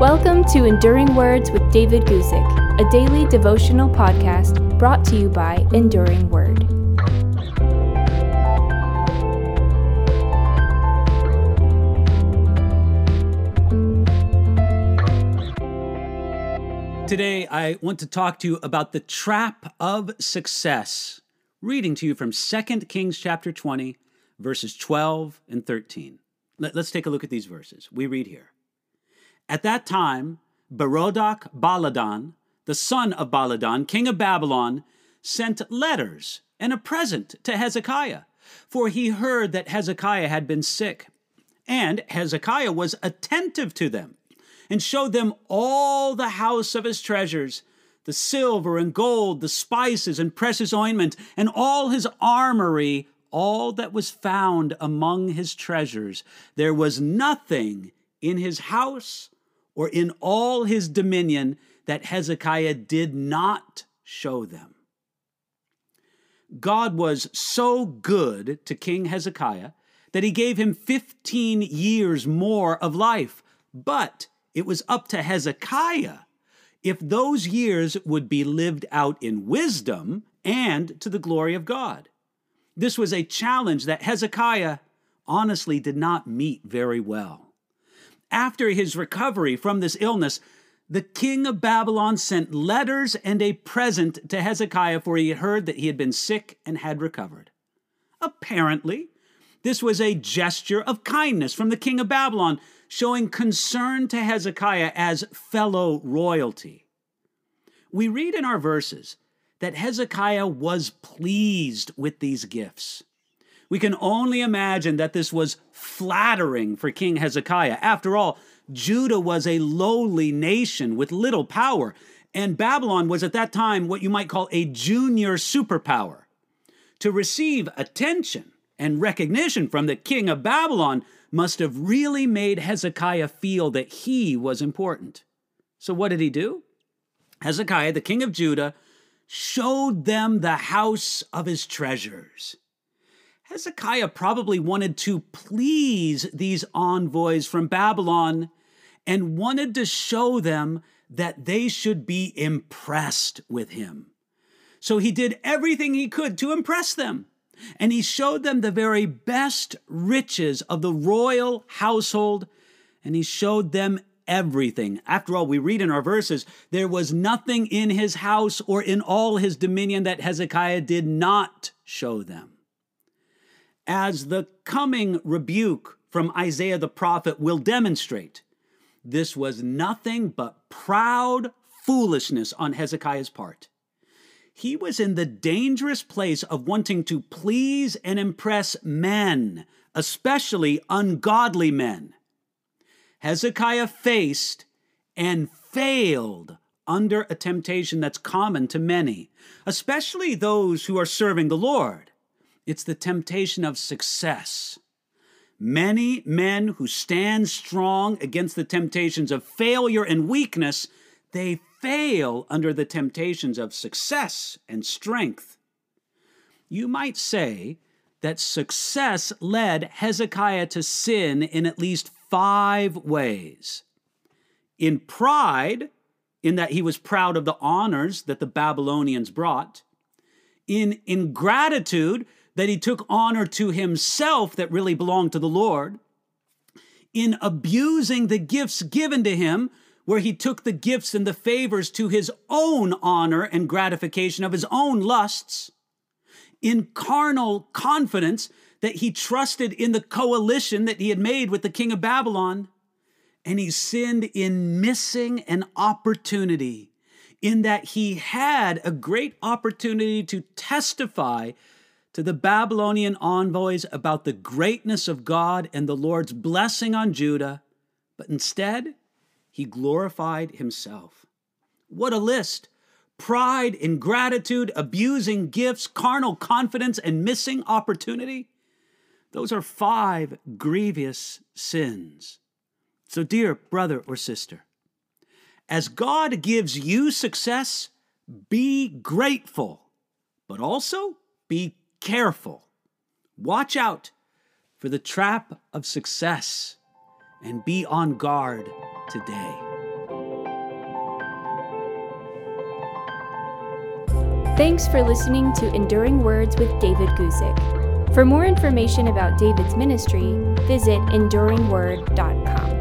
Welcome to Enduring Words with David Guzik, a daily devotional podcast brought to you by Enduring Word. Today, I want to talk to you about the trap of success. Reading to you from 2 Kings chapter 20, verses 12 and 13. Let's take a look at these verses. We read here. At that time, Berodach Baladan, the son of Baladan, king of Babylon, sent letters and a present to Hezekiah, for he heard that Hezekiah had been sick. And Hezekiah was attentive to them, and showed them all the house of his treasures, the silver and gold, the spices and precious ointment, and all his armory, all that was found among his treasures. There was nothing in his house or in all his dominion that Hezekiah did not show them. God was so good to King Hezekiah that he gave him 15 years more of life, but it was up to Hezekiah if those years would be lived out in wisdom and to the glory of God. This was a challenge that Hezekiah honestly did not meet very well. After his recovery from this illness, the king of Babylon sent letters and a present to Hezekiah, for he had heard that he had been sick and had recovered. Apparently, this was a gesture of kindness from the king of Babylon, showing concern to Hezekiah as fellow royalty. We read in our verses that Hezekiah was pleased with these gifts. We can only imagine that this was flattering for King Hezekiah. After all, Judah was a lowly nation with little power, and Babylon was at that time what you might call a junior superpower. To receive attention and recognition from the king of Babylon must have really made Hezekiah feel that he was important. So what did he do? Hezekiah, the king of Judah, showed them the house of his treasures. Hezekiah probably wanted to please these envoys from Babylon and wanted to show them that they should be impressed with him. So he did everything he could to impress them. And he showed them the very best riches of the royal household, and he showed them everything. After all, we read in our verses, there was nothing in his house or in all his dominion that Hezekiah did not show them. As the coming rebuke from Isaiah the prophet will demonstrate, this was nothing but proud foolishness on Hezekiah's part. He was in the dangerous place of wanting to please and impress men, especially ungodly men. Hezekiah faced and failed under a temptation that's common to many, especially those who are serving the Lord. It's the temptation of success. Many men who stand strong against the temptations of failure and weakness, they fail under the temptations of success and strength. You might say that success led Hezekiah to sin in at least 5 ways. In pride, in that he was proud of the honors that the Babylonians brought. In ingratitude, that he took honor to himself that really belonged to the Lord. In abusing the gifts given to him, where he took the gifts and the favors to his own honor and gratification of his own lusts. In carnal confidence, that he trusted in the coalition that he had made with the king of Babylon. And he sinned in missing an opportunity, in that he had a great opportunity to testify to the Babylonian envoys about the greatness of God and the Lord's blessing on Judah, but instead, he glorified himself. What a list! Pride, ingratitude, abusing gifts, carnal confidence, and missing opportunity. Those are 5 grievous sins. So, dear brother or sister, as God gives you success, be grateful, but also be careful. Watch out for the trap of success and be on guard today. Thanks for listening to Enduring Words with David Guzik. For more information about David's ministry, visit enduringword.com.